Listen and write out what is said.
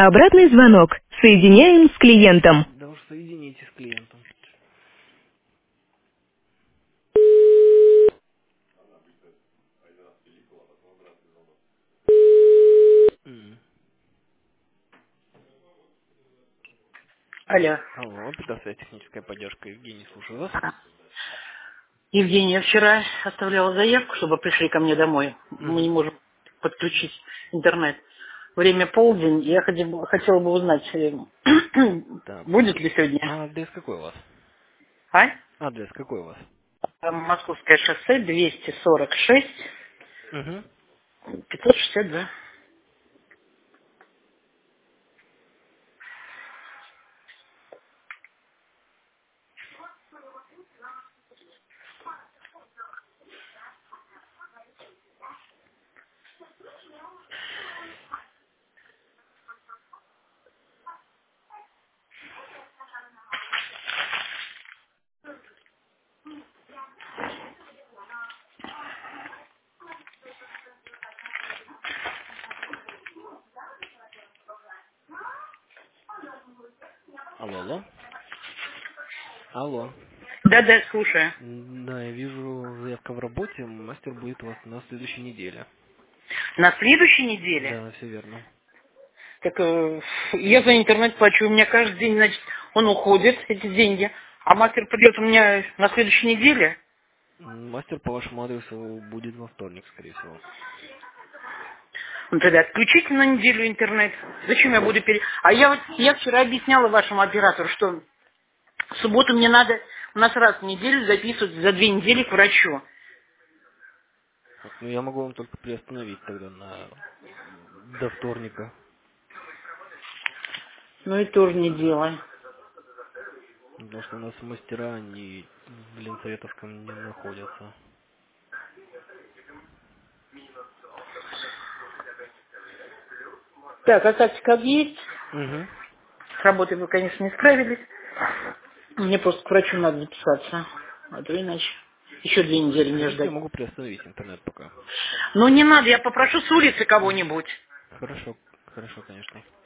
Обратный звонок. Соединяем с клиентом. Да уж соедините с клиентом. М. Алло. Алло, предоставляю техническая поддержка. Евгений, слушаю вас. Евгения, вчера оставляла заявку, чтобы пришли ко мне домой. Мы не Угу. можем подключить интернет. Время полдень. Я хотела бы узнать, Так. будет ли сегодня. А адрес какой у вас? А? Адрес какой у вас? Там Московское шоссе 246 Угу. 562. Алло, алло. Алло. Да-да, слушаю. Да, я вижу заявка в работе. Мастер будет у вас на следующей неделе. На следующей неделе. Да, все верно. Так я за интернет плачу. У меня каждый день, значит, он уходит, эти деньги. А мастер придет у меня на следующей неделе. Мастер по вашему адресу будет во вторник, скорее всего. Ну тогда отключите на неделю интернет. Зачем я буду А я вчера объясняла вашему оператору, что в субботу мне надо у нас раз в неделю записывать за 2 недели к врачу. Ну, я могу вам только приостановить тогда на до вторника. Ну и тоже не дело. Потому что у нас мастера, они в Ленсоветовском не находятся. Так, а так как есть. Угу. С работой вы, конечно, не справились. Мне просто к врачу надо записаться. А то иначе еще 2 недели мне Хотите, я ждать. могу приостановить интернет пока. Ну не надо, я попрошу с улицы кого-нибудь. Хорошо, хорошо, конечно.